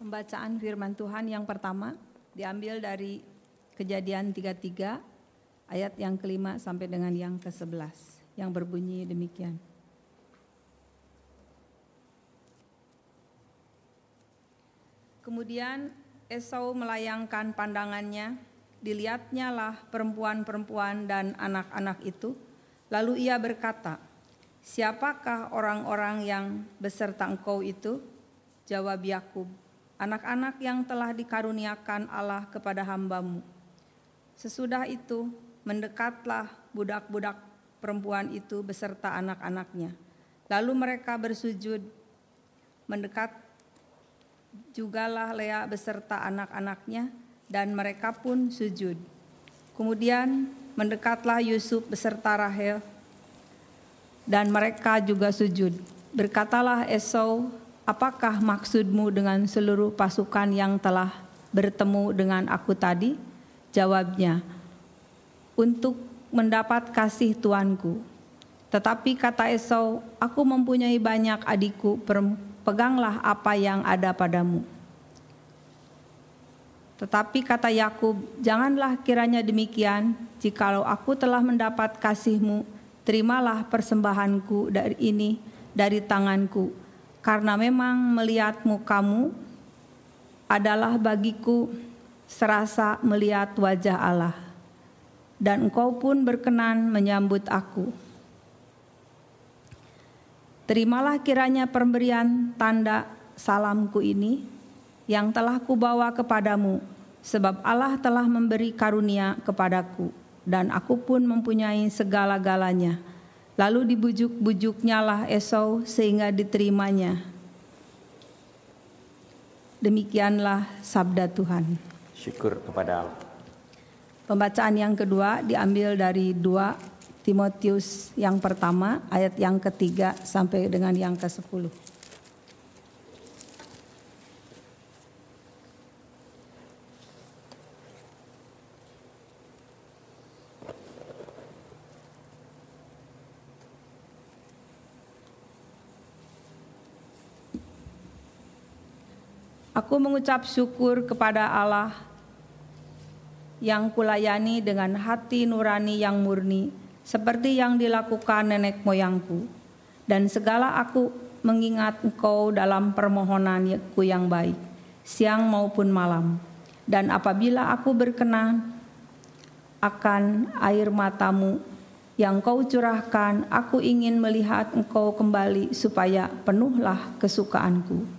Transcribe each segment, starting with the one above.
Pembacaan firman Tuhan yang pertama diambil dari Kejadian 33 ayat yang kelima sampai dengan yang ke-11 yang berbunyi demikian. Kemudian Esau melayangkan pandangannya, dilihatnya lah perempuan-perempuan dan anak-anak itu, lalu ia berkata, "Siapakah orang-orang yang beserta engkau itu?" Jawab Yakub, "Anak-anak yang telah dikaruniakan Allah kepada hamba-Mu." Sesudah itu mendekatlah budak-budak perempuan itu beserta anak-anaknya. Lalu mereka bersujud, mendekat jugalah Lea beserta anak-anaknya, dan mereka pun sujud. Kemudian mendekatlah Yusuf beserta Rahel, dan mereka juga sujud. Berkatalah Esau, "Apakah maksudmu dengan seluruh pasukan yang telah bertemu dengan aku tadi?" Jawabnya, "Untuk mendapat kasih tuanku." Tetapi kata Esau, "Aku mempunyai banyak adikku, peganglah apa yang ada padamu." Tetapi kata Yakub, "Janganlah kiranya demikian, jikalau aku telah mendapat kasih-Mu, terimalah persembahanku dari tanganku. Karena memang melihat muka-Mu adalah bagiku serasa melihat wajah Allah. Dan Engkau pun berkenan menyambut aku. Terimalah kiranya pemberian tanda salamku ini yang telah kubawa kepadamu, sebab Allah telah memberi karunia kepadaku, dan aku pun mempunyai segala-galanya." Lalu dibujuk-bujuknya lah Esau sehingga diterimanya. Demikianlah sabda Tuhan. Syukur kepada Allah. Pembacaan yang kedua diambil dari 2 Timotius yang pertama ayat yang ketiga sampai dengan yang ke-10. Aku mengucap syukur kepada Allah yang kulayani dengan hati nurani yang murni, seperti yang dilakukan nenek moyangku. Dan segala aku mengingat Engkau dalam permohonanku yang baik, siang maupun malam. Dan apabila aku berkenan akan air mata-Mu yang Kau curahkan, aku ingin melihat Engkau kembali supaya penuhlah kesukaanku.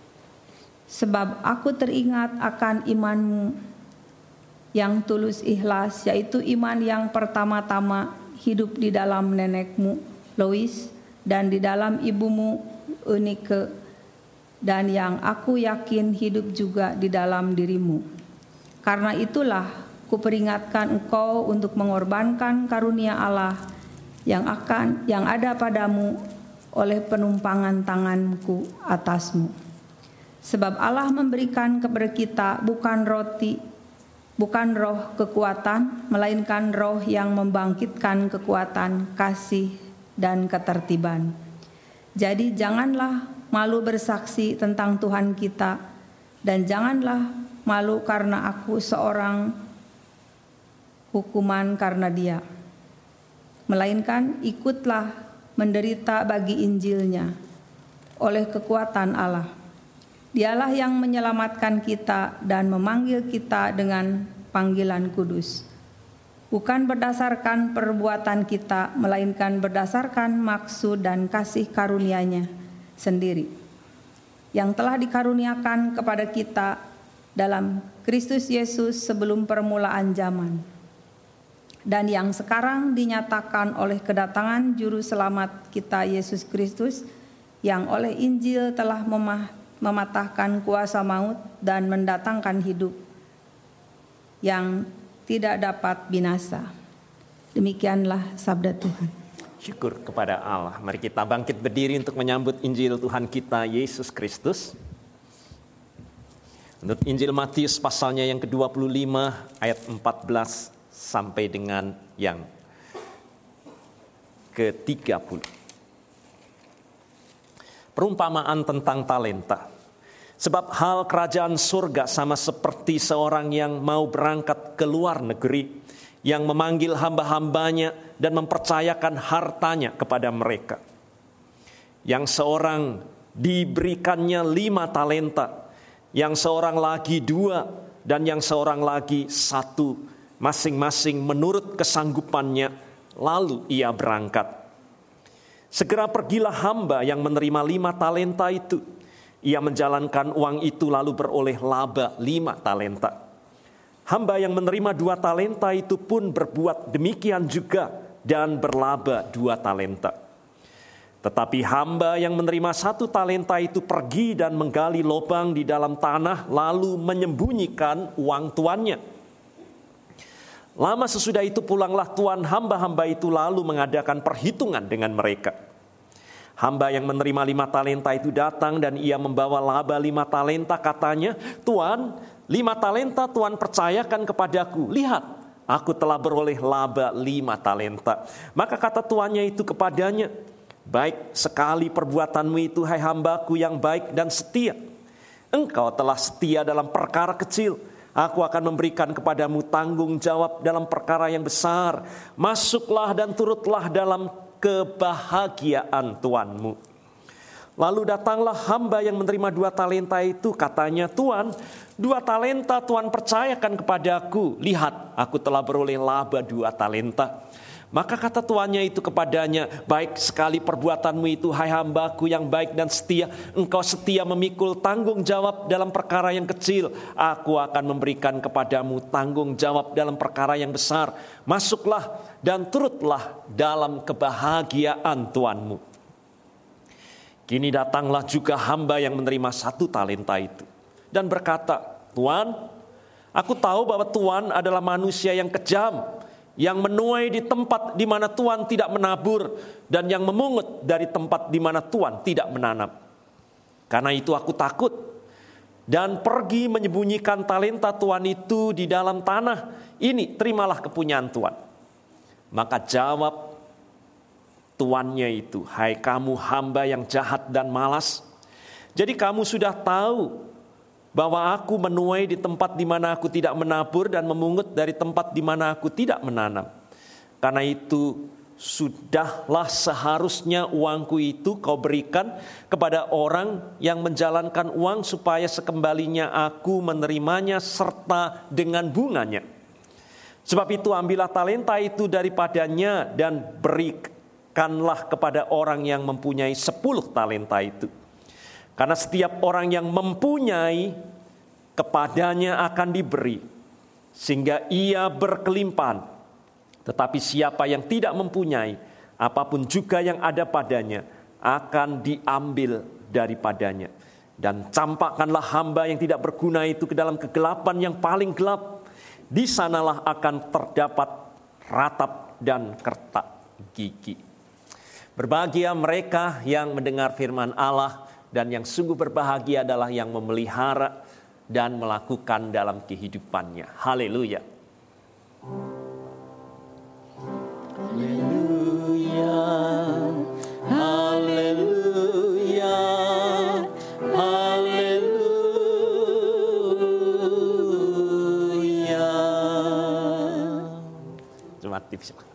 Sebab aku teringat akan iman-Mu yang tulus ikhlas, yaitu iman yang pertama-tama hidup di dalam nenekmu Lois dan di dalam ibumu Eunike, dan yang aku yakin hidup juga di dalam dirimu. Karena itulah kuperingatkan engkau untuk mengorbankan karunia Allah yang ada padamu oleh penumpangan tanganku atasmu. Sebab Allah memberikan kepada kita bukan roh kekuatan, melainkan roh yang membangkitkan kekuatan, kasih, dan ketertiban. Jadi janganlah malu bersaksi tentang Tuhan kita, dan janganlah malu karena aku seorang hukuman karena Dia. Melainkan ikutlah menderita bagi Injilnya oleh kekuatan Allah. Dialah yang menyelamatkan kita dan memanggil kita dengan panggilan kudus. Bukan berdasarkan perbuatan kita, melainkan berdasarkan maksud dan kasih karunia-Nya sendiri, yang telah dikaruniakan kepada kita dalam Kristus Yesus sebelum permulaan zaman, dan yang sekarang dinyatakan oleh kedatangan Juru Selamat kita Yesus Kristus, yang oleh Injil telah mematahkan kuasa maut dan mendatangkan hidup yang tidak dapat binasa. Demikianlah sabda Tuhan. Syukur kepada Allah. Mari kita bangkit berdiri untuk menyambut Injil Tuhan kita Yesus Kristus. Menurut Injil Matius pasalnya yang ke-25 ayat 14 sampai dengan yang ke-30. Perumpamaan tentang talenta. Sebab hal kerajaan surga sama seperti seorang yang mau berangkat ke luar negeri, yang memanggil hamba-hambanya dan mempercayakan hartanya kepada mereka. Yang seorang diberikannya 5 talenta, yang seorang lagi 2, dan yang seorang lagi 1, masing-masing menurut kesanggupannya, lalu ia berangkat. Segera pergilah hamba yang menerima 5 talenta itu. Ia menjalankan uang itu lalu beroleh laba 5 talenta. Hamba yang menerima 2 talenta itu pun berbuat demikian juga dan berlaba 2 talenta. Tetapi hamba yang menerima 1 talenta itu pergi dan menggali lubang di dalam tanah lalu menyembunyikan uang tuannya. Lama sesudah itu pulanglah tuan hamba-hamba itu lalu mengadakan perhitungan dengan mereka. Hamba yang menerima 5 talenta itu datang dan ia membawa laba 5 talenta, katanya, "Tuan, 5 talenta Tuan percayakan kepadaku. Lihat, aku telah beroleh laba 5 talenta." Maka kata tuannya itu kepadanya, "Baik sekali perbuatanmu itu, hai hambaku yang baik dan setia. Engkau telah setia dalam perkara kecil. Aku akan memberikan kepadamu tanggung jawab dalam perkara yang besar. Masuklah dan turutlah dalam kebahagiaan tuanmu." Lalu datanglah hamba yang menerima 2 talenta itu, katanya, "Tuan, 2 talenta Tuan percayakan kepadaku. Lihat, aku telah beroleh laba 2 talenta." Maka kata tuannya itu kepadanya, "Baik sekali perbuatanmu itu, hai hambaku yang baik dan setia. Engkau setia memikul tanggung jawab dalam perkara yang kecil. Aku akan memberikan kepadamu tanggung jawab dalam perkara yang besar. Masuklah dan turutlah dalam kebahagiaan tuanmu." Kini datanglah juga hamba yang menerima 1 talenta itu dan berkata, "Tuan, aku tahu bahwa Tuan adalah manusia yang kejam, yang menuai di tempat di mana Tuan tidak menabur, dan yang memungut dari tempat di mana Tuan tidak menanam. Karena itu aku takut dan pergi menyembunyikan talenta Tuan itu di dalam tanah. Ini terimalah kepunyaan Tuan." Maka jawab tuannya itu, "Hai kamu hamba yang jahat dan malas. Jadi kamu sudah tahu bahwa aku menuai di tempat di mana aku tidak menabur dan memungut dari tempat di mana aku tidak menanam. Karena itu sudahlah seharusnya uangku itu kau berikan kepada orang yang menjalankan uang, supaya sekembalinya aku menerimanya serta dengan bunganya. Sebab itu ambillah talenta itu daripadanya dan berikanlah kepada orang yang mempunyai 10 talenta itu. Karena setiap orang yang mempunyai, kepadanya akan diberi, sehingga ia berkelimpahan. Tetapi siapa yang tidak mempunyai, apapun juga yang ada padanya, akan diambil daripadanya. Dan campakkanlah hamba yang tidak berguna itu ke dalam kegelapan yang paling gelap. Di sanalah akan terdapat ratap dan kertak gigi." Berbahagia mereka yang mendengar firman Allah, dan yang sungguh berbahagia adalah yang memelihara dan melakukan dalam kehidupannya. Haleluya. Haleluya. Haleluya. Haleluya. Jemaat dipersilakan.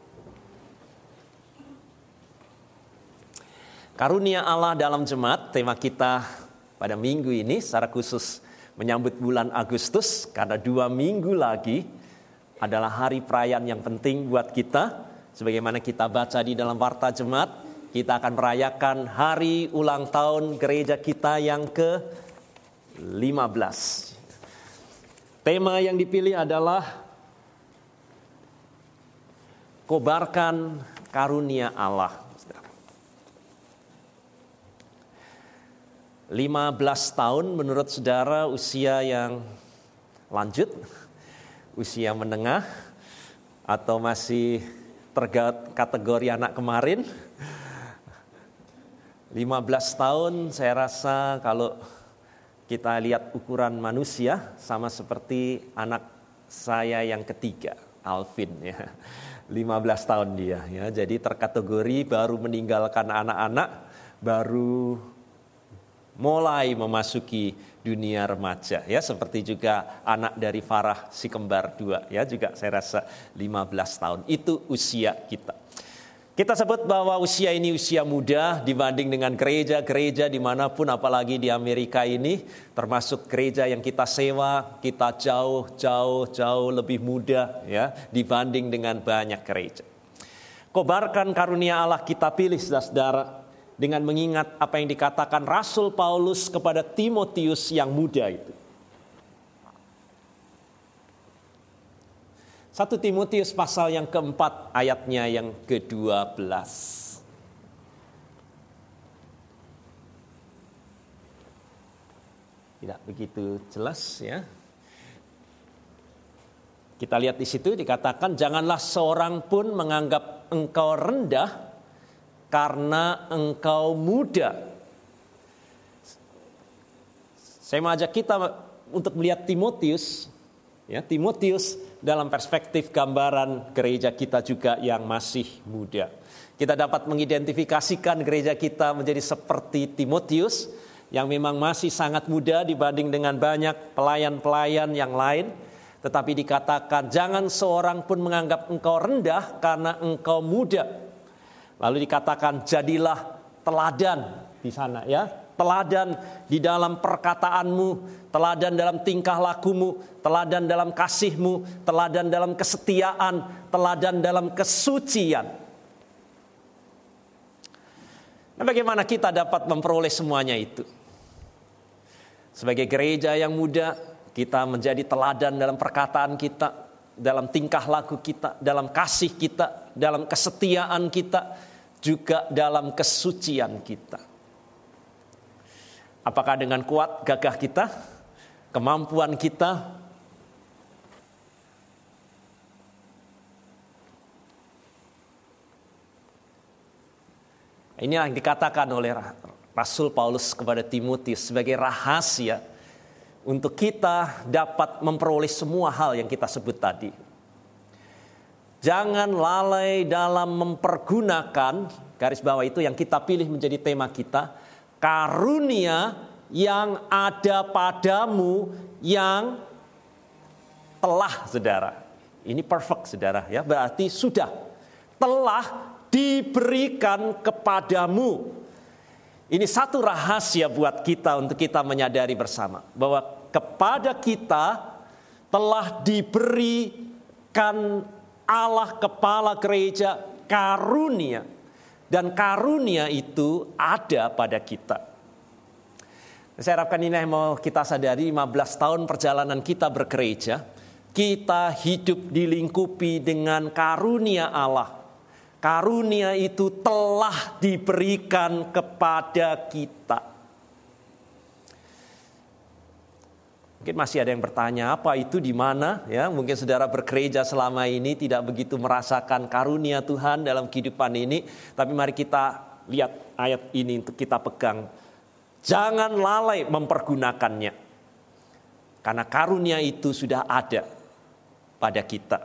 Karunia Allah dalam jemaat, tema kita pada minggu ini secara khusus menyambut bulan Agustus, karena 2 minggu lagi adalah hari perayaan yang penting buat kita. Sebagaimana kita baca di dalam warta jemaat, kita akan merayakan hari ulang tahun gereja kita yang ke-15. Tema yang dipilih adalah kobarkan karunia Allah. 15 tahun menurut saudara usia yang lanjut, usia menengah, atau masih kategori anak kemarin? 15 tahun saya rasa kalau kita lihat ukuran manusia sama seperti anak saya yang ketiga, Alvin ya. 15 tahun dia ya. Jadi terkategori baru meninggalkan anak-anak, baru mulai memasuki dunia remaja, ya, seperti juga anak dari Farah si kembar 2, ya, juga saya rasa 15 tahun. Itu usia kita. Kita sebut bahwa usia ini usia muda dibanding dengan gereja-gereja dimanapun, apalagi di Amerika ini, termasuk gereja yang kita sewa, kita jauh lebih muda, ya, dibanding dengan banyak gereja. Kobarkan karunia Allah kita pilih, saudara, dengan mengingat apa yang dikatakan Rasul Paulus kepada Timotius yang muda itu. 1 Timotius pasal yang keempat ayatnya yang ke-12. Tidak begitu jelas, ya. Kita lihat di situ dikatakan, janganlah seorang pun menganggap engkau rendah karena engkau muda. Saya mengajak kita untuk melihat Timotius, ya, Timotius dalam perspektif gambaran gereja kita juga yang masih muda. Kita dapat mengidentifikasikan gereja kita menjadi seperti Timotius yang memang masih sangat muda dibanding dengan banyak pelayan-pelayan yang lain. Tetapi dikatakan jangan seorang pun menganggap engkau rendah karena engkau muda. Lalu dikatakan jadilah teladan di sana, ya. Teladan di dalam perkataanmu, teladan dalam tingkah lakumu, teladan dalam kasihmu, teladan dalam kesetiaan, teladan dalam kesucian. Nah, bagaimana kita dapat memperoleh semuanya itu? Sebagai gereja yang muda, kita menjadi teladan dalam perkataan kita, dalam tingkah laku kita, dalam kasih kita, dalam kesetiaan kita, juga dalam kesucian kita. Apakah dengan kuat gagah kita, kemampuan kita? Ini yang dikatakan oleh Rasul Paulus kepada Timotius sebagai rahasia untuk kita dapat memperoleh semua hal yang kita sebut tadi. Jangan lalai dalam mempergunakan, garis bawah itu yang kita pilih menjadi tema kita, karunia yang ada padamu yang telah, saudara. Ini perfect, saudara, ya, berarti sudah telah diberikan kepadamu. Ini satu rahasia buat kita untuk kita menyadari bersama bahwa kepada kita telah diberikan Allah Kepala Gereja karunia, dan karunia itu ada pada kita. Saya harapkan ini yang mau kita sadari. 15 tahun perjalanan kita bergereja, kita hidup dilingkupi dengan karunia Allah. Karunia itu telah diberikan kepada kita. Mungkin masih ada yang bertanya, apa itu, di mana? Ya, mungkin saudara bergereja selama ini tidak begitu merasakan karunia Tuhan dalam kehidupan ini. Tapi mari kita lihat ayat ini untuk kita pegang. Jangan lalai mempergunakannya. Karena karunia itu sudah ada pada kita.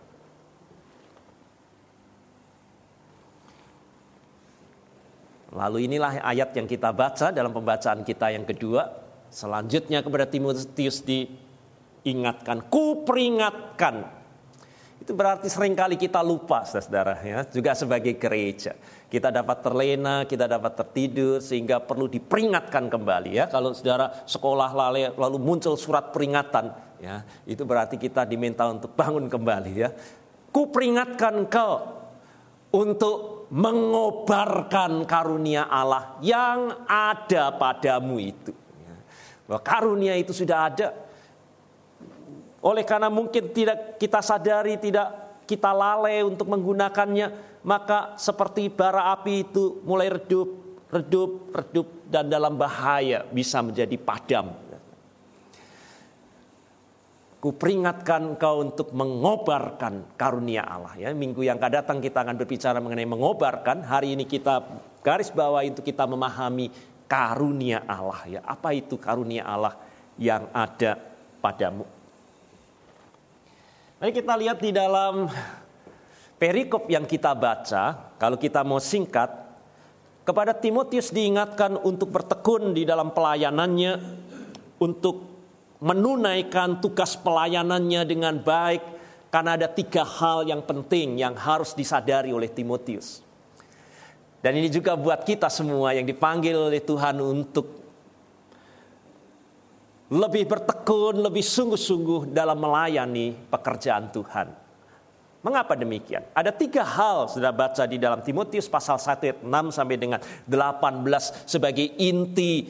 Lalu inilah ayat yang kita baca dalam pembacaan kita yang kedua. Selanjutnya kepada Timotius diingatkan, kuperingatkan. Itu berarti seringkali kita lupa, saudara, ya, juga sebagai gereja. Kita dapat terlena, kita dapat tertidur, sehingga perlu diperingatkan kembali, ya. Kalau saudara sekolah lalu muncul surat peringatan, ya, itu berarti kita diminta untuk bangun kembali, ya. Kuperingatkan kau untuk mengobarkan karunia Allah yang ada padamu itu. Bahwa karunia itu sudah ada. Oleh karena mungkin tidak kita sadari, tidak kita lalai untuk menggunakannya, maka seperti bara api itu mulai redup, dan dalam bahaya bisa menjadi padam. Kuperingatkan kau untuk mengobarkan karunia Allah. Ya, minggu yang akan datang kita akan berbicara mengenai mengobarkan. Hari ini kita garis bawah untuk kita memahami karunia Allah, ya. Apa itu karunia Allah yang ada padamu? Mari kita lihat di dalam perikop yang kita baca. Kalau kita mau singkat, Kepada Timotius diingatkan untuk bertekun di dalam pelayanannya, untuk menunaikan tugas pelayanannya dengan baik, karena ada 3 hal yang penting yang harus disadari oleh Timotius. Dan ini juga buat kita semua yang dipanggil oleh Tuhan untuk lebih bertekun, lebih sungguh-sungguh dalam melayani pekerjaan Tuhan. Mengapa demikian? Ada 3 hal sudah baca di dalam Timotius pasal 1 ayat 6 sampai dengan 18 sebagai inti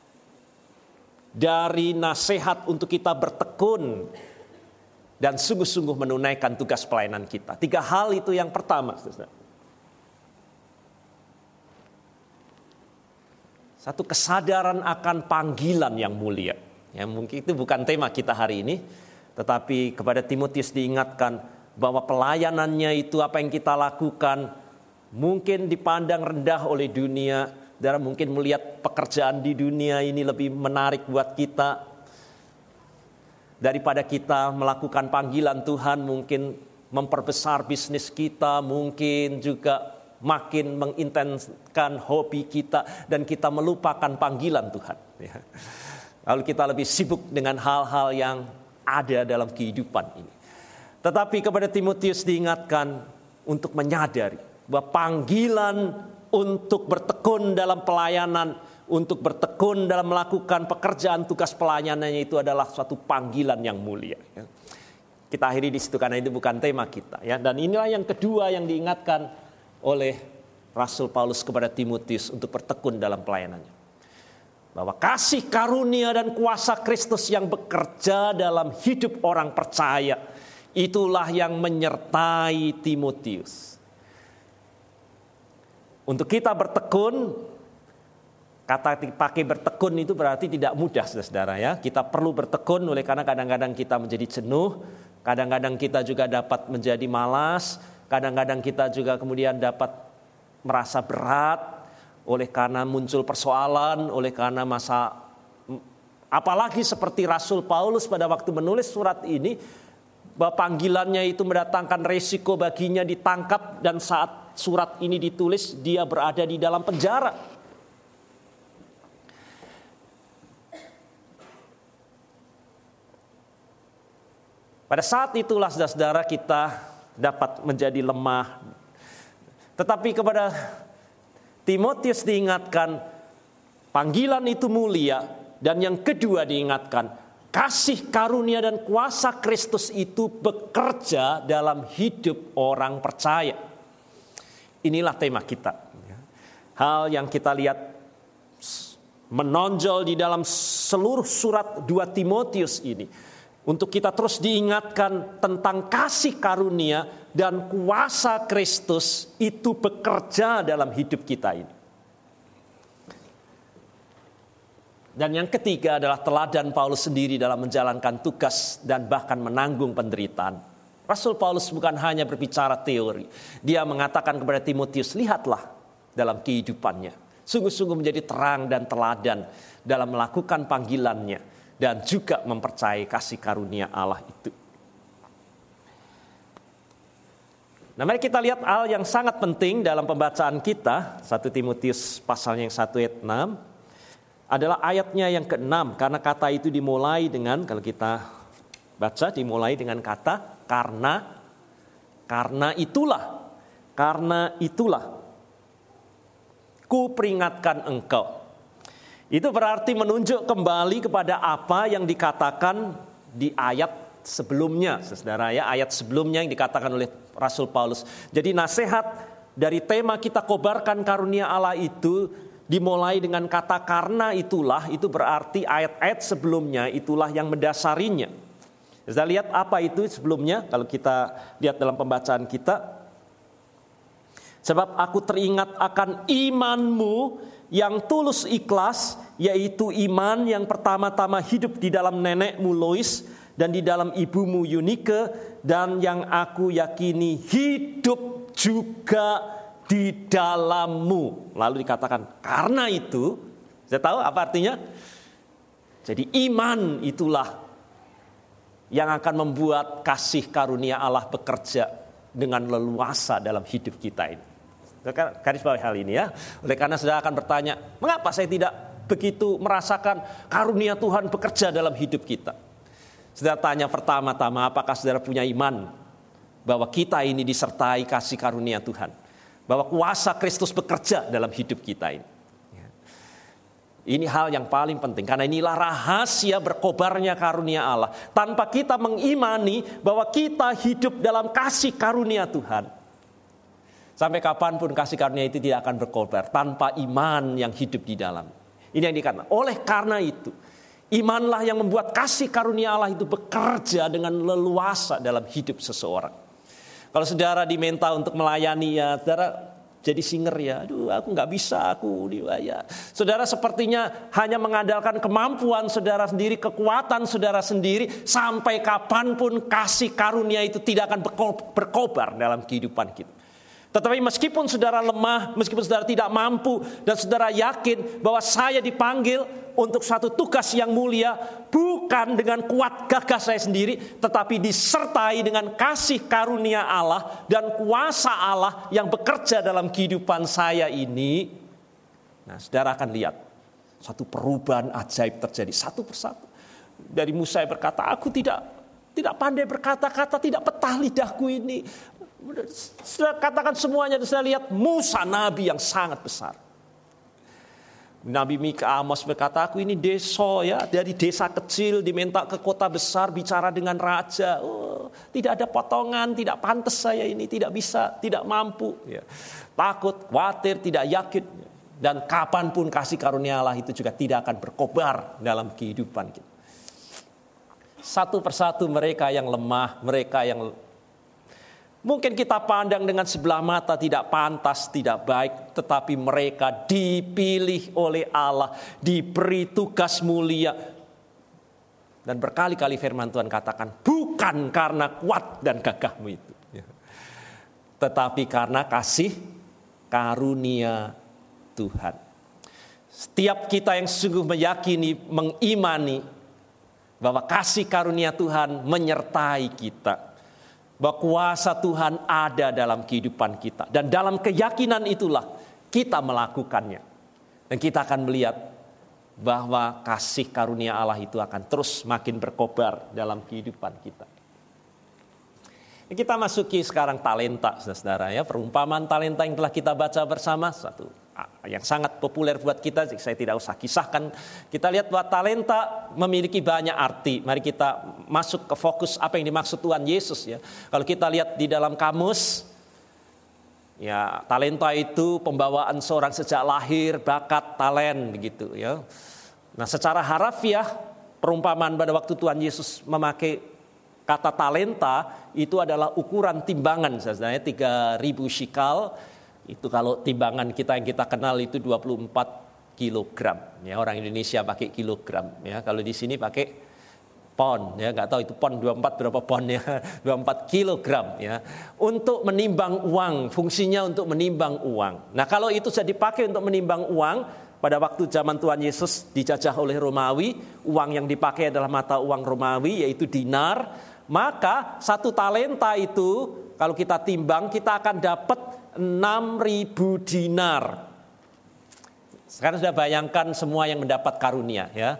dari nasihat untuk kita bertekun dan sungguh-sungguh menunaikan tugas pelayanan kita. 3 hal itu yang pertama. Satu, kesadaran akan panggilan yang mulia. Ya, mungkin itu bukan tema kita hari ini, tetapi kepada Timotius diingatkan bahwa pelayanannya itu apa yang kita lakukan mungkin dipandang rendah oleh dunia, dan mungkin melihat pekerjaan di dunia ini lebih menarik buat kita daripada kita melakukan panggilan Tuhan. Mungkin memperbesar bisnis kita, mungkin juga makin mengintenskan hobi kita, dan kita melupakan panggilan Tuhan. Lalu kita lebih sibuk dengan hal-hal yang ada dalam kehidupan ini. Tetapi kepada Timotius diingatkan untuk menyadari bahwa panggilan untuk bertekun dalam pelayanan, untuk bertekun dalam melakukan pekerjaan tugas pelayanannya itu adalah suatu panggilan yang mulia. Kita akhiri di situ karena itu bukan tema kita. Dan inilah yang kedua yang diingatkan oleh Rasul Paulus kepada Timotius untuk bertekun dalam pelayanannya. Bahwa kasih karunia dan kuasa Kristus yang bekerja dalam hidup orang percaya, itulah yang menyertai Timotius. Untuk kita bertekun, kata pakai bertekun itu berarti tidak mudah, saudara ya. Kita perlu bertekun oleh karena kadang-kadang kita menjadi jenuh, kadang-kadang kita juga dapat menjadi malas, kadang-kadang kita juga kemudian dapat merasa berat oleh karena muncul persoalan, oleh karena apalagi seperti Rasul Paulus pada waktu menulis surat ini, bahwa panggilannya itu mendatangkan resiko baginya ditangkap, dan saat surat ini ditulis dia berada di dalam penjara. Pada saat itulah saudara-saudara kita dapat menjadi lemah. Tetapi kepada Timotius diingatkan panggilan itu mulia, dan yang kedua diingatkan kasih karunia dan kuasa Kristus itu bekerja dalam hidup orang percaya. Inilah tema kita. Hal yang kita lihat menonjol di dalam seluruh surat 2 Timotius ini. Untuk kita terus diingatkan tentang kasih karunia dan kuasa Kristus itu bekerja dalam hidup kita ini. Dan yang ketiga adalah teladan Paulus sendiri dalam menjalankan tugas dan bahkan menanggung penderitaan. Rasul Paulus bukan hanya berbicara teori. Dia mengatakan kepada Timotius, lihatlah dalam kehidupannya. Sungguh-sungguh menjadi terang dan teladan dalam melakukan panggilannya dan juga mempercayai kasih karunia Allah itu. Nah, mari kita lihat hal yang sangat penting dalam pembacaan kita. 1 Timotius pasalnya yang 1 ayat 6. Adalah ayatnya yang ke-6, karena kata itu dimulai dengan, kalau kita baca dimulai dengan kata karena itulah ku peringatkan engkau. Itu berarti menunjuk kembali kepada apa yang dikatakan di ayat sebelumnya, saudara ya, ayat sebelumnya yang dikatakan oleh Rasul Paulus. Jadi nasihat dari tema kita kobarkan karunia Allah itu dimulai dengan kata karena itulah, itu berarti ayat-ayat sebelumnya itulah yang mendasarinya. Kita lihat apa itu sebelumnya, kalau kita lihat dalam pembacaan kita. Sebab aku teringat akan imanmu yang tulus ikhlas, yaitu iman yang pertama-tama hidup di dalam nenekmu Lois dan di dalam ibumu Eunike, dan yang aku yakini hidup juga di dalammu. Lalu dikatakan karena itu, saya tahu apa artinya? Jadi iman itulah yang akan membuat kasih karunia Allah bekerja dengan leluasa dalam hidup kita ini. Garis bawah hal ini ya. Oleh karena saudara akan bertanya, mengapa saya tidak begitu merasakan karunia Tuhan bekerja dalam hidup kita? Saudara tanya pertama-tama, apakah saudara punya iman bahwa kita ini disertai kasih karunia Tuhan? Bahwa kuasa Kristus bekerja dalam hidup kita ini. Ini hal yang paling penting, karena inilah rahasia berkobarnya karunia Allah. Tanpa kita mengimani bahwa kita hidup dalam kasih karunia Tuhan, sampai kapanpun kasih karunia itu tidak akan berkobar tanpa iman yang hidup di dalam. Ini yang dikatakan. Oleh karena itu, imanlah yang membuat kasih karunia Allah itu bekerja dengan leluasa dalam hidup seseorang. Kalau saudara diminta untuk melayani ya, saudara jadi singer ya, aduh aku nggak bisa, aku ya. Saudara sepertinya hanya mengandalkan kemampuan saudara sendiri, kekuatan saudara sendiri, sampai kapanpun kasih karunia itu tidak akan berkobar dalam kehidupan kita. Tetapi meskipun saudara lemah, meskipun saudara tidak mampu, dan saudara yakin bahwa saya dipanggil untuk satu tugas yang mulia, bukan dengan kuat gagah saya sendiri, tetapi disertai dengan kasih karunia Allah dan kuasa Allah yang bekerja dalam kehidupan saya ini. Nah, saudara akan lihat satu perubahan ajaib terjadi satu persatu. Dari Musa yang berkata, aku tidak pandai berkata-kata, tidak petah lidahku ini. Sudah katakan semuanya, saya lihat Musa nabi yang sangat besar. Nabi Mika Amos berkata, aku ini desa ya, dari desa kecil diminta ke kota besar bicara dengan raja. Oh, tidak ada potongan, tidak pantas saya ini, tidak bisa, tidak mampu. Ya. Takut, khawatir, tidak yakin. Dan kapanpun kasih karunia Allah itu juga tidak akan berkobar dalam kehidupan kita. Satu persatu mereka yang lemah, mereka yang mungkin kita pandang dengan sebelah mata tidak pantas, tidak baik, tetapi mereka dipilih oleh Allah, diberi tugas mulia. Dan berkali-kali firman Tuhan katakan, bukan karena kuat dan gagahmu itu, tetapi karena kasih karunia Tuhan. Setiap kita yang sungguh meyakini, mengimani bahwa kasih karunia Tuhan menyertai kita, bahwa kuasa Tuhan ada dalam kehidupan kita. Dan dalam keyakinan itulah kita melakukannya. Dan kita akan melihat bahwa kasih karunia Allah itu akan terus makin berkobar dalam kehidupan kita. Kita masuki sekarang talenta, saudara ya. Perumpamaan talenta yang telah kita baca bersama, satu yang sangat populer buat kita, saya tidak usah kisahkan. Kita lihat bahwa talenta memiliki banyak arti. Mari kita masuk ke fokus apa yang dimaksud Tuhan Yesus ya. Kalau kita lihat di dalam kamus, ya talenta itu pembawaan seorang sejak lahir, bakat, talent begitu ya. Nah, secara harafiah perumpamaan pada waktu Tuhan Yesus memakai kata talenta itu adalah ukuran timbangan, sebenarnya 3.000 shikal. Itu kalau timbangan kita yang kita kenal itu 24 kilogram. Ya, orang Indonesia pakai kilogram. Ya, kalau di sini pakai pon. Ya, nggak tahu itu pon 24 berapa pon ya. 24 kilogram. Ya, untuk menimbang uang. Fungsinya untuk menimbang uang. Nah, kalau itu sudah dipakai untuk menimbang uang, pada waktu zaman Tuhan Yesus dijajah oleh Romawi, uang yang dipakai adalah mata uang Romawi, yaitu dinar. Maka satu talenta itu kalau kita timbang, kita akan dapat 6.000 dinar. Sekarang sudah bayangkan semua yang mendapat karunia ya.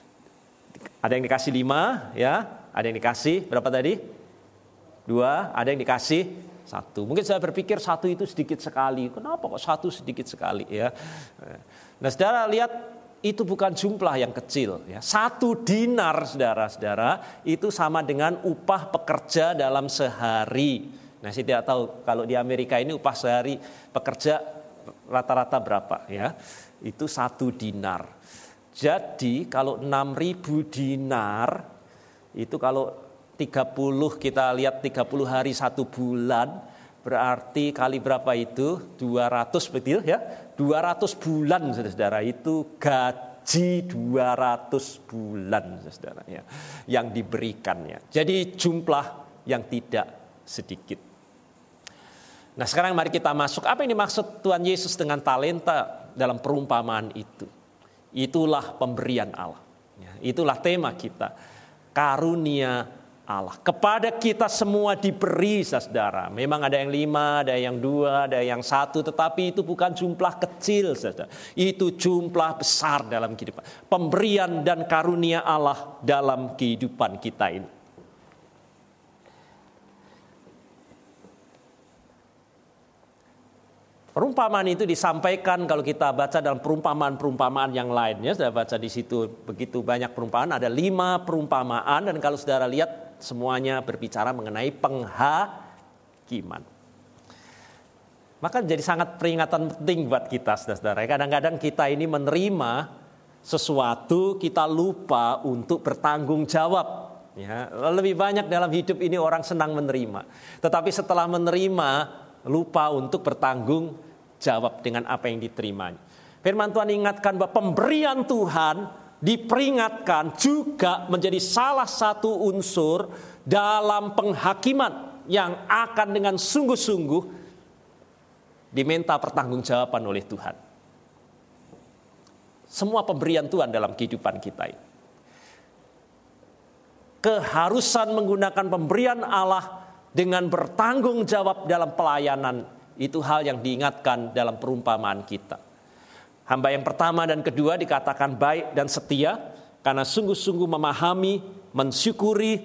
Ada yang dikasih 5 ya, ada yang dikasih berapa tadi? 2, ada yang dikasih 1. Mungkin saya berpikir 1 itu sedikit sekali. Kenapa kok 1 sedikit sekali ya? Nah, saudara lihat itu bukan jumlah yang kecil ya. 1 dinar saudara-saudara itu sama dengan upah pekerja dalam sehari. Nah, saya tidak tahu kalau di Amerika ini upah sehari pekerja rata-rata berapa ya. Itu 1 dinar. Jadi kalau 6.000 dinar itu kalau 30 kita lihat 30 hari 1 bulan berarti kali berapa itu? 200 betul ya. 200 bulan saudara itu gaji 200 bulan saudara ya yang diberikannya. Jadi jumlah yang tidak sedikit. Nah, sekarang mari kita masuk. Apa yang dimaksud Tuhan Yesus dengan talenta dalam perumpamaan itu? Itulah pemberian Allah. Itulah tema kita. Karunia Allah. Kepada kita semua diberi, saudara. Memang ada yang 5, ada yang 2, ada yang 1. Tetapi itu bukan jumlah kecil, saudara. Itu jumlah besar dalam kehidupan. Pemberian dan karunia Allah dalam kehidupan kita ini. Perumpamaan itu disampaikan kalau kita baca dalam perumpamaan-perumpamaan yang lainnya. Sudah baca di situ begitu banyak perumpamaan. Ada 5 perumpamaan dan kalau saudara lihat semuanya berbicara mengenai penghakiman. Maka jadi sangat peringatan penting buat kita, saudara. Kadang-kadang kita ini menerima sesuatu, kita lupa untuk bertanggung jawab. Ya, lebih banyak dalam hidup ini orang senang menerima. Tetapi setelah menerima, lupa untuk bertanggung jawab dengan apa yang diterimanya. Firman Tuhan ingatkan bahwa pemberian Tuhan diperingatkan juga menjadi salah satu unsur dalam penghakiman yang akan dengan sungguh-sungguh diminta pertanggungjawaban oleh Tuhan. Semua pemberian Tuhan dalam kehidupan kita ini. Keharusan menggunakan pemberian Allah dengan bertanggung jawab dalam pelayanan itu hal yang diingatkan dalam perumpamaan kita. Hamba yang pertama dan kedua dikatakan baik dan setia karena sungguh-sungguh memahami, mensyukuri,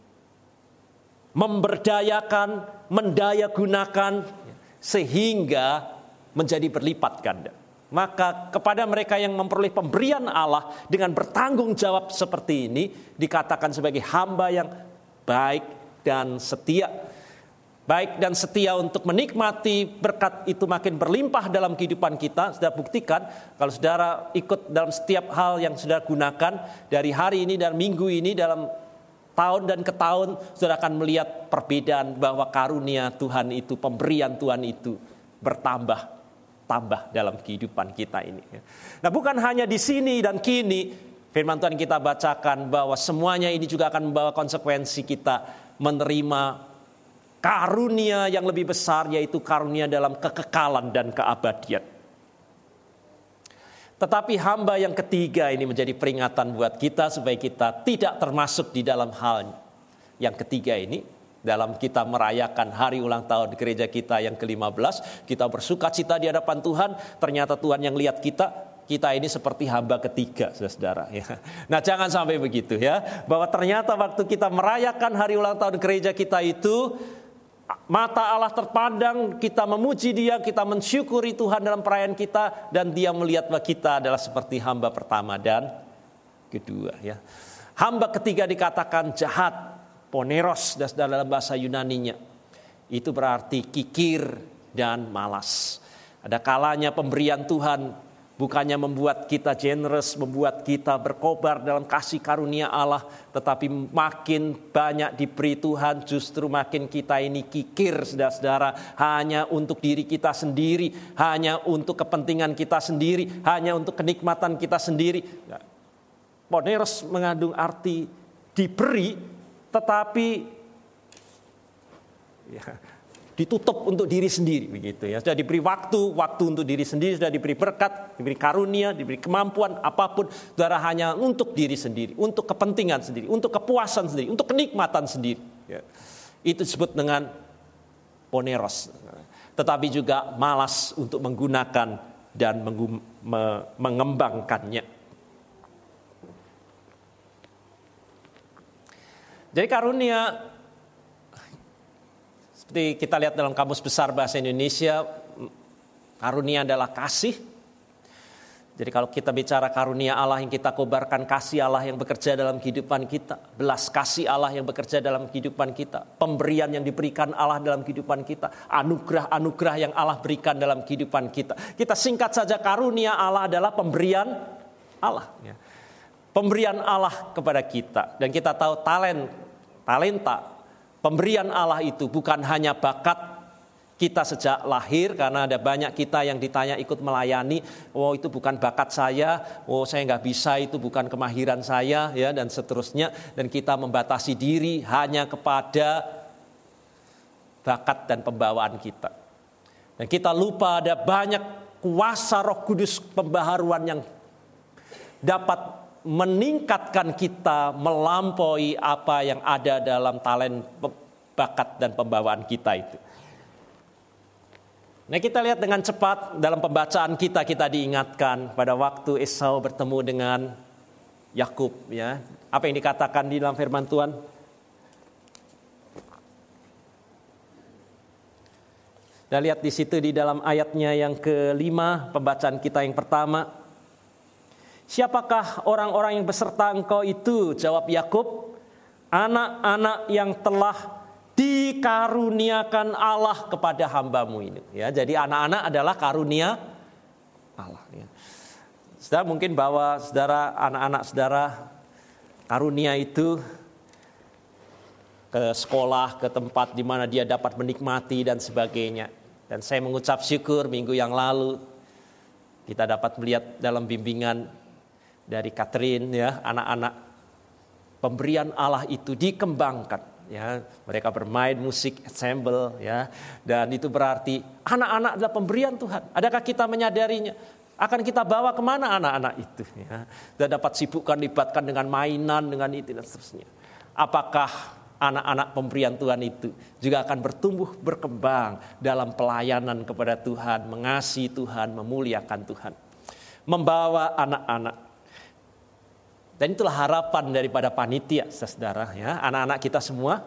memberdayakan, mendayagunakan sehingga menjadi berlipat ganda. Maka kepada mereka yang memperoleh pemberian Allah dengan bertanggung jawab seperti ini dikatakan sebagai hamba yang baik dan setia. Baik dan setia untuk menikmati berkat itu makin berlimpah dalam kehidupan kita. Saudara buktikan kalau saudara ikut dalam setiap hal yang saudara gunakan dari hari ini dan minggu ini dalam tahun dan ke tahun, saudara akan melihat perbedaan bahwa karunia Tuhan itu, pemberian Tuhan itu bertambah dalam kehidupan kita ini. Nah, bukan hanya di sini dan kini firman Tuhan kita bacakan bahwa semuanya ini juga akan membawa konsekuensi kita menerima karunia yang lebih besar, yaitu karunia dalam kekekalan dan keabadian. Tetapi hamba yang ketiga ini menjadi peringatan buat kita supaya kita tidak termasuk di dalam hal yang ketiga ini. Dalam kita merayakan hari ulang tahun gereja kita yang ke-15, kita bersuka cita di hadapan Tuhan, ternyata Tuhan yang lihat kita ini seperti hamba ketiga, saudara. Ya. Nah, jangan sampai begitu ya, bahwa ternyata waktu kita merayakan hari ulang tahun gereja kita itu, mata Allah terpandang, kita memuji Dia, kita mensyukuri Tuhan dalam perayaan kita, dan Dia melihat bahwa kita adalah seperti hamba pertama dan kedua. Ya. Hamba ketiga dikatakan jahat, poneros dalam bahasa Yunaninya. Itu berarti kikir dan malas. Ada kalanya pemberian Tuhan bukannya membuat kita generous, membuat kita berkobar dalam kasih karunia Allah, tetapi makin banyak diberi Tuhan, justru makin kita ini kikir, saudara-saudara, hanya untuk diri kita sendiri, hanya untuk kepentingan kita sendiri, hanya untuk kenikmatan kita sendiri. Poneros mengandung arti diberi, tetapi ditutup untuk diri sendiri, begitu ya. Sudah diberi waktu untuk diri sendiri, sudah diberi berkat, diberi karunia, diberi kemampuan apapun, saudara, hanya untuk diri sendiri, untuk kepentingan sendiri, untuk kepuasan sendiri, untuk kenikmatan sendiri. Ya. Itu disebut dengan poneros. Tetapi juga malas untuk menggunakan dan mengembangkannya. Jadi karunia, seperti kita lihat dalam Kamus Besar Bahasa Indonesia, karunia adalah kasih. Jadi kalau kita bicara karunia Allah yang kita kobarkan, kasih Allah yang bekerja dalam kehidupan kita, belas kasih Allah yang bekerja dalam kehidupan kita, pemberian yang diberikan Allah dalam kehidupan kita, anugerah-anugerah yang Allah berikan dalam kehidupan kita. Kita singkat saja, karunia Allah adalah pemberian Allah. Ya. Pemberian Allah kepada kita. Dan kita tahu talenta, pemberian Allah itu bukan hanya bakat kita sejak lahir, karena ada banyak kita yang ditanya ikut melayani, oh itu bukan bakat saya, oh saya nggak bisa, itu bukan kemahiran saya, ya, dan seterusnya. Dan kita membatasi diri hanya kepada bakat dan pembawaan kita. Dan kita lupa ada banyak kuasa Roh Kudus pembaharuan yang dapat meningkatkan kita melampaui apa yang ada dalam talent, bakat dan pembawaan kita itu. Nah, kita lihat dengan cepat dalam pembacaan kita diingatkan pada waktu Esau bertemu dengan Yakub, ya. Apa yang dikatakan di dalam firman Tuhan? Kita lihat di situ di dalam ayatnya yang ke-5, pembacaan kita yang pertama. Siapakah orang-orang yang beserta engkau itu? Jawab Yakub, anak-anak yang telah dikaruniakan Allah kepada hambamu ini. Ya, jadi anak-anak adalah karunia Allah. Ya. Saudara mungkin bawa anak-anak saudara karunia itu ke sekolah, ke tempat di mana dia dapat menikmati dan sebagainya. Dan saya mengucap syukur minggu yang lalu kita dapat melihat dalam bimbingan dari Catherine, ya, anak-anak pemberian Allah itu dikembangkan. Ya, mereka bermain musik ensemble, ya, dan itu berarti anak-anak adalah pemberian Tuhan. Adakah kita menyadarinya? Akan kita bawa kemana anak-anak itu? Ya, dan dapat sibukkan, libatkan dengan mainan, dengan itu dan seterusnya. Apakah anak-anak pemberian Tuhan itu juga akan bertumbuh, berkembang dalam pelayanan kepada Tuhan, mengasihi Tuhan, memuliakan Tuhan, membawa anak-anak. Dan itulah harapan daripada panitia, saudara, ya, anak-anak kita semua.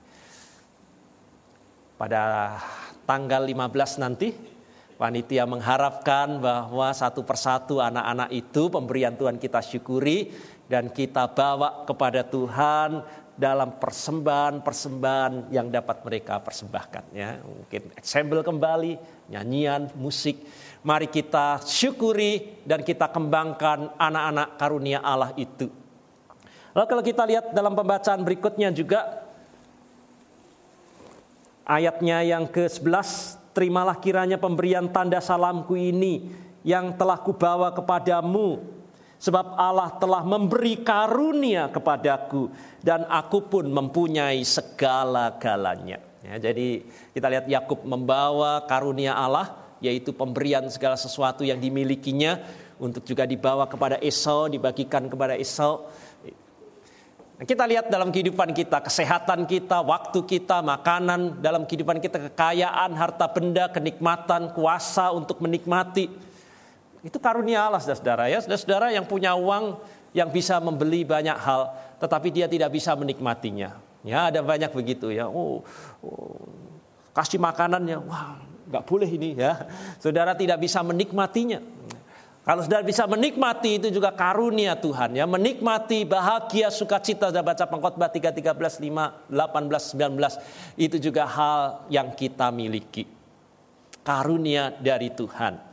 Pada tanggal 15 nanti, panitia mengharapkan bahwa satu persatu anak-anak itu pemberian Tuhan kita syukuri dan kita bawa kepada Tuhan dalam persembahan yang dapat mereka persembahkan. Ya, mungkin ensemble kembali, nyanyian, musik. Mari kita syukuri dan kita kembangkan anak-anak karunia Allah itu. Lalu kalau kita lihat dalam pembacaan berikutnya juga, ayatnya yang ke-11, terimalah kiranya pemberian tanda salamku ini yang telah kubawa kepadamu, sebab Allah telah memberi karunia kepadaku dan aku pun mempunyai segala-galanya. Ya, jadi kita lihat Yakub membawa karunia Allah, yaitu pemberian segala sesuatu yang dimilikinya untuk juga dibawa kepada Esau, dibagikan kepada Esau. Kita lihat dalam kehidupan kita, kesehatan kita, waktu kita, makanan, dalam kehidupan kita, kekayaan, harta benda, kenikmatan, kuasa untuk menikmati. Itu karunia Allah, saudara, ya. Saudara yang punya uang yang bisa membeli banyak hal, tetapi dia tidak bisa menikmatinya. Ya, ada banyak begitu, ya. Kasih makanannya, wah, nggak boleh ini, ya. Saudara tidak bisa menikmatinya. Kalau saudara bisa menikmati, itu juga karunia Tuhan, ya. Menikmati bahagia, sukacita, sudah baca Pengkhotbah 3, 13, 5, 18, 19. Itu juga hal yang kita miliki. Karunia dari Tuhan.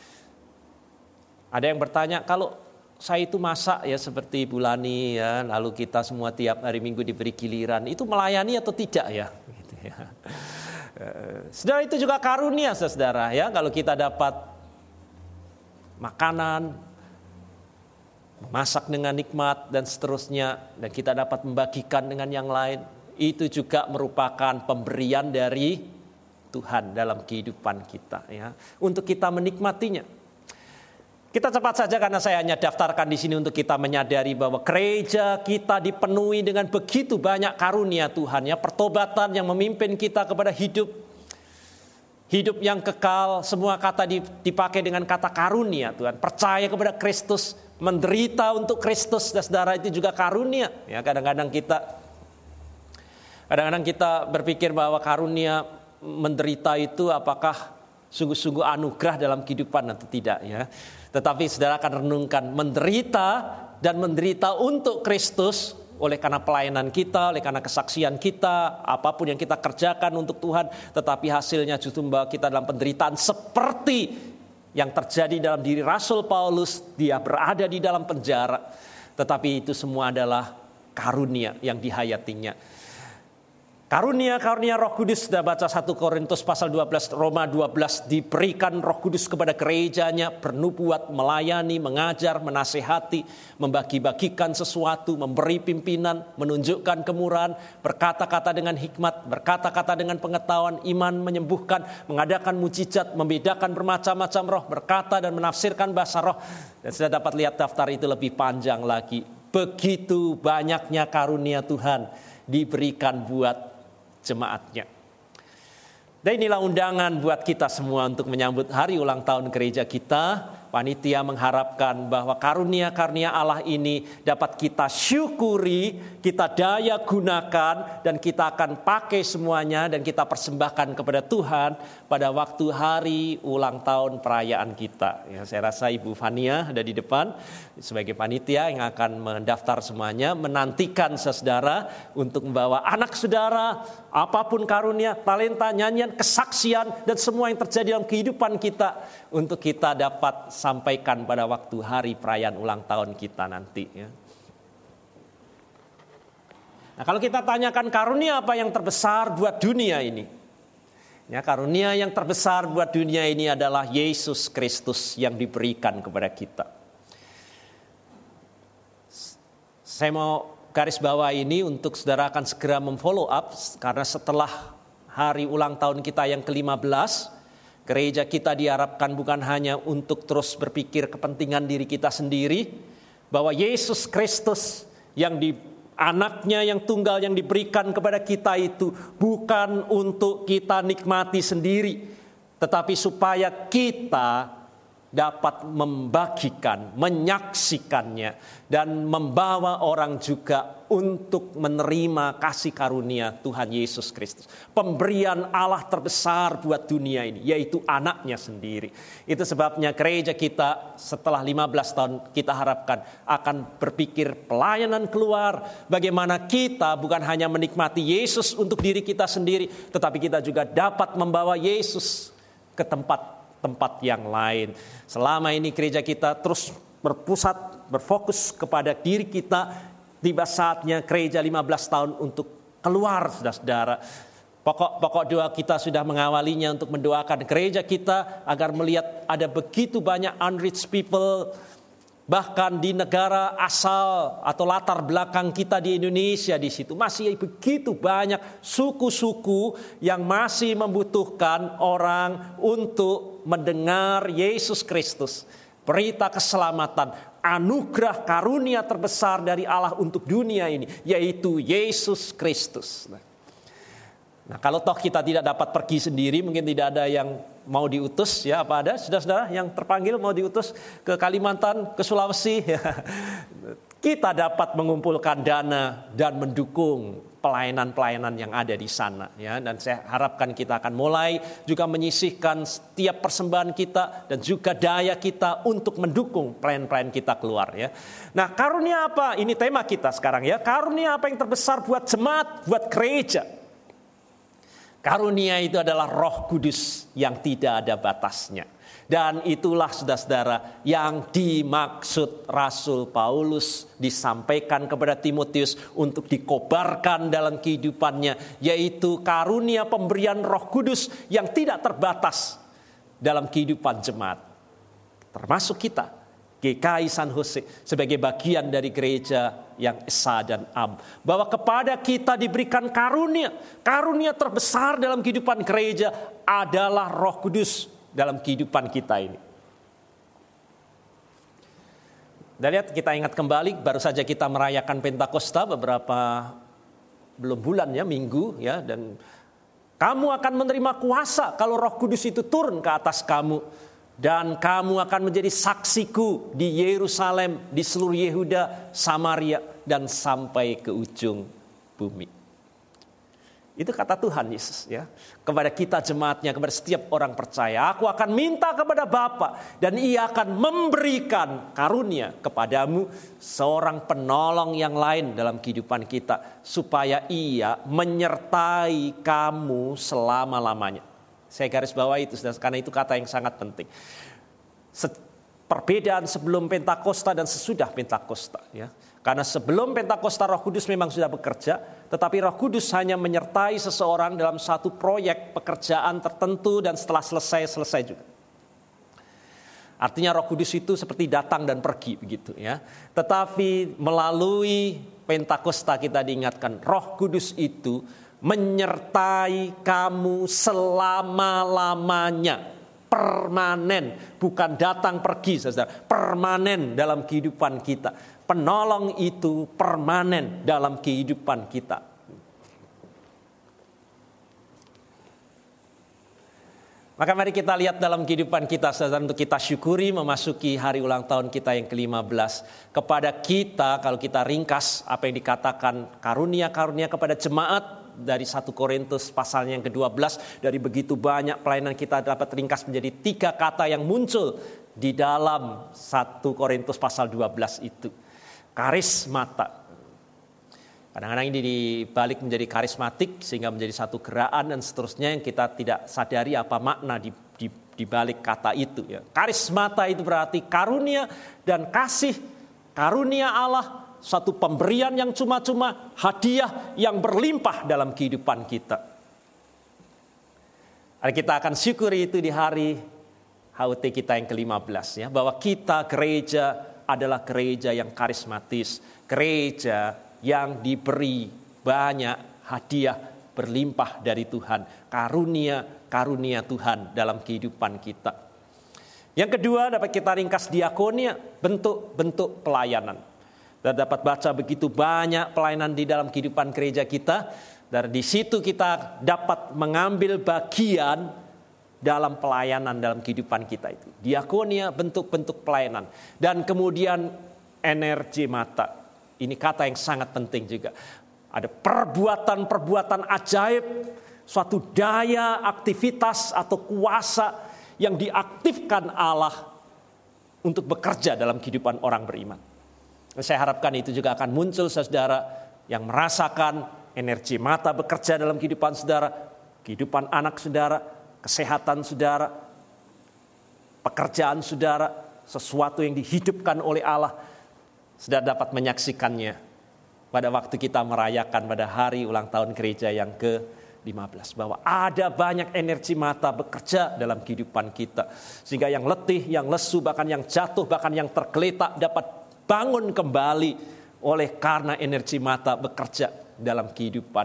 Ada yang bertanya, kalau saya itu masak ya seperti Bu Lani, ya, lalu kita semua tiap hari Minggu diberi giliran, itu melayani atau tidak ya? Gitu, ya. Saudara, itu juga karunia, saudara, ya. Kalau kita dapat makanan, memasak dengan nikmat dan seterusnya, dan kita dapat membagikan dengan yang lain, itu juga merupakan pemberian dari Tuhan dalam kehidupan kita, ya, untuk kita menikmatinya. Kita cepat saja karena saya hanya daftarkan di sini untuk kita menyadari bahwa gereja kita dipenuhi dengan begitu banyak karunia Tuhan, ya, pertobatan yang memimpin kita kepada hidup yang kekal. Semua kata dipakai dengan kata karunia Tuhan. Percaya kepada Kristus, menderita untuk Kristus, dan saudara, itu juga karunia. Ya, kadang-kadang kita berpikir bahwa karunia menderita itu apakah sungguh-sungguh anugerah dalam kehidupan atau tidak, ya. Tetapi saudara akan renungkan, menderita untuk Kristus oleh karena pelayanan kita, oleh karena kesaksian kita, apapun yang kita kerjakan untuk Tuhan, tetapi hasilnya justru membawa kita dalam penderitaan seperti yang terjadi dalam diri Rasul Paulus. Dia berada di dalam penjara, tetapi itu semua adalah karunia yang dihayatinya. Karunia Roh Kudus, sudah baca 1 Korintus pasal 12, Roma 12, diberikan Roh Kudus kepada gerejanya, bernubuat, melayani, mengajar, menasehati, membagi-bagikan sesuatu, memberi pimpinan, menunjukkan kemurahan, berkata-kata dengan hikmat, berkata-kata dengan pengetahuan, iman, menyembuhkan, mengadakan mujizat, membedakan bermacam-macam roh, berkata dan menafsirkan bahasa roh. Dan sudah dapat lihat daftar itu lebih panjang lagi. Begitu banyaknya karunia Tuhan diberikan buat jemaatnya. Dan inilah undangan buat kita semua untuk menyambut hari ulang tahun gereja kita. Panitia mengharapkan bahwa karunia-karunia Allah ini dapat kita syukuri, kita daya gunakan, dan kita akan pakai semuanya dan kita persembahkan kepada Tuhan pada waktu hari ulang tahun perayaan kita. Ya, saya rasa Ibu Fania ada di depan sebagai panitia yang akan mendaftar semuanya, menantikan saudara untuk membawa anak saudara, apapun karunia, talenta, nyanyian, kesaksian, dan semua yang terjadi dalam kehidupan kita untuk kita dapat sampaikan pada waktu hari perayaan ulang tahun kita nanti. Ya. Nah, kalau kita tanyakan karunia apa yang terbesar buat dunia ini? Ya, karunia yang terbesar buat dunia ini adalah Yesus Kristus yang diberikan kepada kita. Saya mau garis bawah ini untuk saudara akan segera memfollow up, karena setelah hari ulang tahun kita yang ke-15, gereja kita diharapkan bukan hanya untuk terus berpikir kepentingan diri kita sendiri, bahwa Yesus Kristus yang anaknya yang tunggal yang diberikan kepada kita itu bukan untuk kita nikmati sendiri, tetapi supaya kita dapat membagikan, menyaksikannya, dan membawa orang juga untuk menerima kasih karunia Tuhan Yesus Kristus. Pemberian Allah terbesar buat dunia ini, yaitu anaknya sendiri. Itu sebabnya gereja kita setelah 15 tahun kita harapkan akan berpikir pelayanan keluar. Bagaimana kita bukan hanya menikmati Yesus untuk diri kita sendiri, tetapi kita juga dapat membawa Yesus ke tempat yang lain. Selama ini gereja kita terus berfokus kepada diri kita. Tiba saatnya gereja 15 tahun untuk keluar, saudara-saudara. Pokok doa kita sudah mengawalinya untuk mendoakan gereja kita agar melihat ada begitu banyak unreached people, bahkan di negara asal atau latar belakang kita di Indonesia, di situ masih begitu banyak suku-suku yang masih membutuhkan orang untuk mendengar Yesus Kristus, berita keselamatan, anugerah karunia terbesar dari Allah untuk dunia ini, yaitu Yesus Kristus. Nah, kalau toh kita tidak dapat pergi sendiri, mungkin tidak ada yang mau diutus, ya, apa ada saudara-saudara yang terpanggil mau diutus ke Kalimantan, ke Sulawesi, ya. Kita dapat mengumpulkan dana dan mendukung pelayanan-pelayanan yang ada di sana, ya. Dan saya harapkan kita akan mulai juga menyisihkan setiap persembahan kita dan juga daya kita untuk mendukung pelayan-pelayan kita keluar, ya. Nah, karunia apa? Ini tema kita sekarang, ya. Karunia apa yang terbesar buat jemaat, buat gereja? Karunia itu adalah Roh Kudus yang tidak ada batasnya. Dan itulah saudara-saudara yang dimaksud Rasul Paulus disampaikan kepada Timotius untuk dikobarkan dalam kehidupannya, yaitu karunia pemberian Roh Kudus yang tidak terbatas dalam kehidupan jemaat. Termasuk kita, GKI San Jose, sebagai bagian dari gereja yang Esa dan Am. Bahwa kepada kita diberikan karunia terbesar dalam kehidupan gereja adalah Roh Kudus dalam kehidupan kita ini. Dan lihat, kita ingat kembali, baru saja kita merayakan Pentakosta beberapa belum bulan, ya, minggu, ya, dan kamu akan menerima kuasa kalau Roh Kudus itu turun ke atas kamu, dan kamu akan menjadi saksiku di Yerusalem, di seluruh Yehuda, Samaria, dan sampai ke ujung bumi. Itu kata Tuhan Yesus, ya, kepada kita jemaatnya, kepada setiap orang percaya. Aku akan minta kepada Bapa dan Ia akan memberikan karunia kepadamu seorang penolong yang lain dalam kehidupan kita, supaya Ia menyertai kamu selama-lamanya. Saya garis bawahi itu, karena itu kata yang sangat penting. Perbedaan sebelum Pentakosta dan sesudah Pentakosta, ya. Karena sebelum Pentakosta Roh Kudus memang sudah bekerja, tetapi Roh Kudus hanya menyertai seseorang dalam satu proyek pekerjaan tertentu dan setelah selesai juga. Artinya Roh Kudus itu seperti datang dan pergi begitu ya. Tetapi melalui Pentakosta kita diingatkan Roh Kudus itu menyertai kamu selama-lamanya. Permanen, bukan datang pergi saudara, permanen dalam kehidupan kita. Penolong itu permanen dalam kehidupan kita. Maka mari kita lihat dalam kehidupan kita saudara, untuk kita syukuri memasuki hari ulang tahun kita yang ke-15. Kepada kita, kalau kita ringkas apa yang dikatakan karunia-karunia kepada jemaat dari 1 Korintus pasalnya yang ke-12, dari begitu banyak pelayanan kita dapat ringkas menjadi 3 kata yang muncul di dalam 1 Korintus pasal 12 itu. Karismata. Kadang-kadang ini dibalik menjadi karismatik sehingga menjadi satu gerakan dan seterusnya yang kita tidak sadari apa makna di balik kata itu ya. Karismata itu berarti karunia dan kasih karunia Allah, satu pemberian yang cuma-cuma, hadiah yang berlimpah dalam kehidupan kita. Hari kita akan syukuri itu di hari HUT kita yang ke-15 ya, bahwa kita gereja adalah gereja yang karismatis, gereja yang diberi banyak hadiah berlimpah dari Tuhan, karunia Tuhan dalam kehidupan kita. Yang kedua dapat kita ringkas diakonia, bentuk-bentuk pelayanan. Dan dapat baca begitu banyak pelayanan di dalam kehidupan gereja kita. Dan di situ kita dapat mengambil bagian dalam pelayanan dalam kehidupan kita itu. Diakonia, bentuk-bentuk pelayanan. Dan kemudian energi mata. Ini kata yang sangat penting juga. Ada perbuatan-perbuatan ajaib, suatu daya, aktivitas atau kuasa yang diaktifkan Allah untuk bekerja dalam kehidupan orang beriman. Saya harapkan itu juga akan muncul saudara yang merasakan energi mata bekerja dalam kehidupan saudara, kehidupan anak saudara, kesehatan saudara, pekerjaan saudara, sesuatu yang dihidupkan oleh Allah. Saudara dapat menyaksikannya pada waktu kita merayakan pada hari ulang tahun gereja yang ke-15. Bahwa ada banyak energi mata bekerja dalam kehidupan kita. Sehingga yang letih, yang lesu, bahkan yang jatuh, bahkan yang tergeletak dapat bangun kembali oleh karena energi mata bekerja dalam kehidupan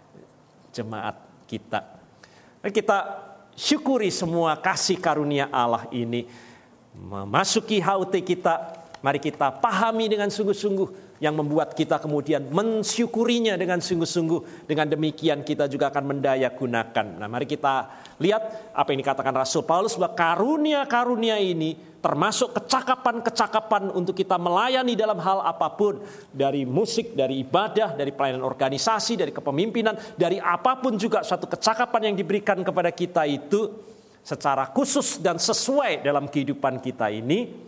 jemaat kita. Kita syukuri semua kasih karunia Allah ini. Memasuki HUT kita, mari kita pahami dengan sungguh-sungguh yang membuat kita kemudian mensyukurinya dengan sungguh-sungguh. Dengan demikian kita juga akan mendaya gunakan. Nah, mari kita lihat apa yang dikatakan Rasul Paulus bahwa karunia-karunia ini termasuk kecakapan-kecakapan untuk kita melayani dalam hal apapun. Dari musik, dari ibadah, dari pelayanan organisasi, dari kepemimpinan, dari apapun juga suatu kecakapan yang diberikan kepada kita itu secara khusus dan sesuai dalam kehidupan kita ini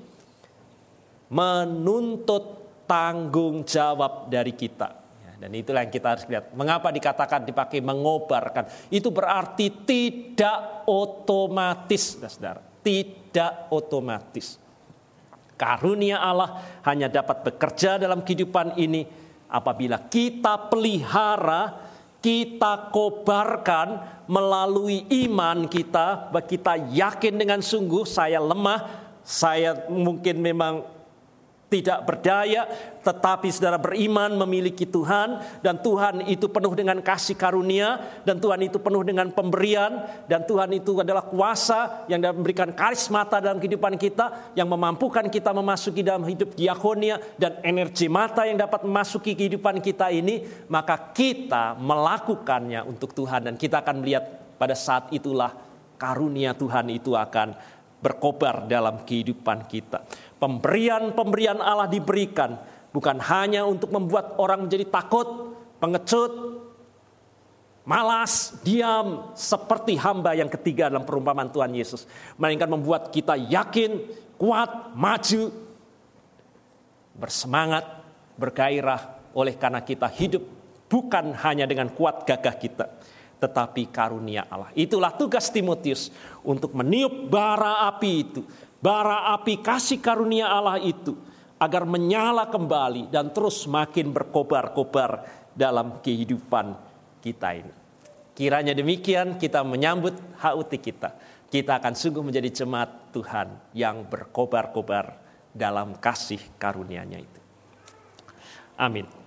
menuntut tanggung jawab dari kita. Dan itulah yang kita harus lihat. Mengapa dikatakan dipakai mengobarkan? Itu berarti tidak otomatis, saudara. Tidak otomatis. Karunia Allah hanya dapat bekerja dalam kehidupan ini apabila kita pelihara, kita kobarkan melalui iman kita. Kita yakin dengan sungguh saya lemah, saya mungkin memang tidak berdaya, tetapi saudara beriman memiliki Tuhan, dan Tuhan itu penuh dengan kasih karunia, dan Tuhan itu penuh dengan pemberian, dan Tuhan itu adalah kuasa yang memberikan karismata dalam kehidupan kita, yang memampukan kita memasuki dalam hidup diakonia, dan energi mata yang dapat memasuki kehidupan kita ini, maka kita melakukannya untuk Tuhan, dan kita akan melihat pada saat itulah karunia Tuhan itu akan berkobar dalam kehidupan kita. Pemberian-pemberian Allah diberikan bukan hanya untuk membuat orang menjadi takut, pengecut, malas, diam seperti hamba yang ketiga dalam perumpamaan Tuhan Yesus, melainkan membuat kita yakin, kuat, maju, bersemangat, bergairah oleh karena kita hidup bukan hanya dengan kuat gagah kita, tetapi karunia Allah. Itulah tugas Timotius untuk meniup bara api itu. Bara api kasih karunia Allah itu agar menyala kembali dan terus makin berkobar-kobar dalam kehidupan kita ini. Kiranya demikian kita menyambut HUT kita. Kita akan sungguh menjadi jemaat Tuhan yang berkobar-kobar dalam kasih karunia-Nya itu. Amin.